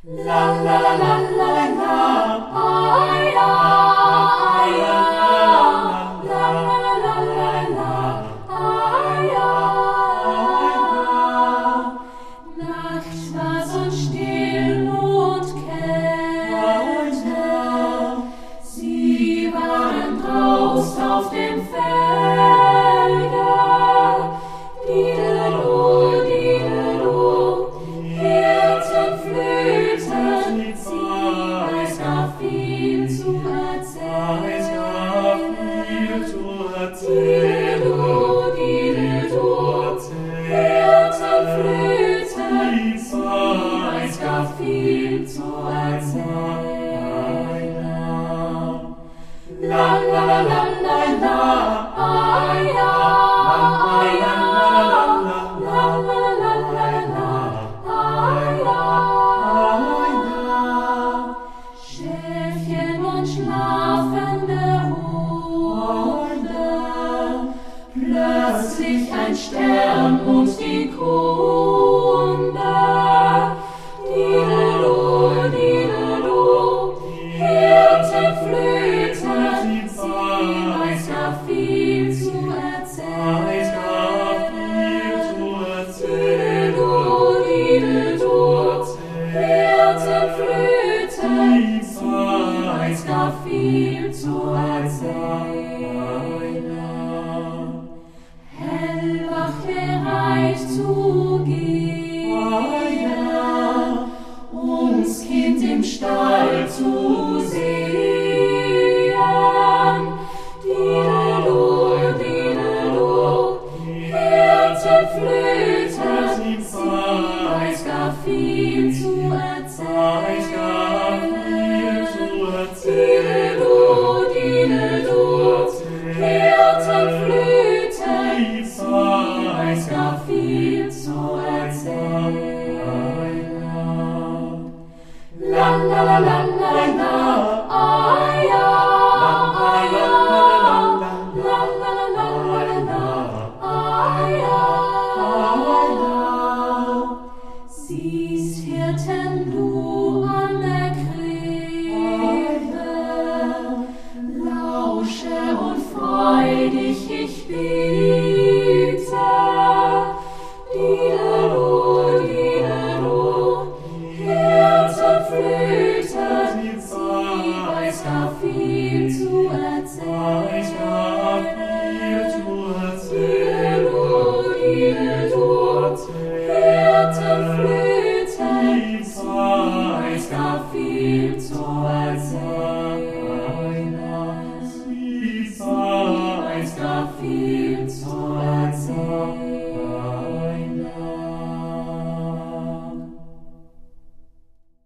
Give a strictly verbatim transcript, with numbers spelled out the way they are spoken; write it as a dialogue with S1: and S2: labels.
S1: La la la la la la, ay ya, ay ya, la la la la la la, ay ya. Nacht war so still und Kälte, sie waren draußen auf dem Felde. Didelo, didelo, Hirten flöten, sie weiß gar viel zu erzählen. Didelo, didelo, Hirten flöten, sie weiß gar viel zu erzählen. La la la la la la, ay ya, ay ya. La la la la la, ay ya, ay ya. Schäfchen und schlafende Hunde, plötzlich ein Stern und die Kunde. Didelo, didelo, Hirten flöten, sie weiß gar viel zu erzählen. Didelo, didelo, Hirten flöten, sie weiß gar viel zu erzählen. Hellwach gereicht zu gehen, ums Kind im Stall zu sehen. Didelo, didelo, Hirten flöten, sie weiß gar viel zu erzählen. Didelo, didelo, Hirten flöten, sie weiß gar viel zu erzählen. La la la la la la, ay ya, ay ya, la la la la la la, ay ya, ay ya. Siehst Hirten du an der Krippe, lausche und freu dich, ich bitte. Didelo, didelo, Hirten flöten, sie weiß gar viel zu erzählen. Didelo, didelo, Hirten flöten, sie weiß gar viel zu erzählen. Sie weiß gar viel zu erzählen.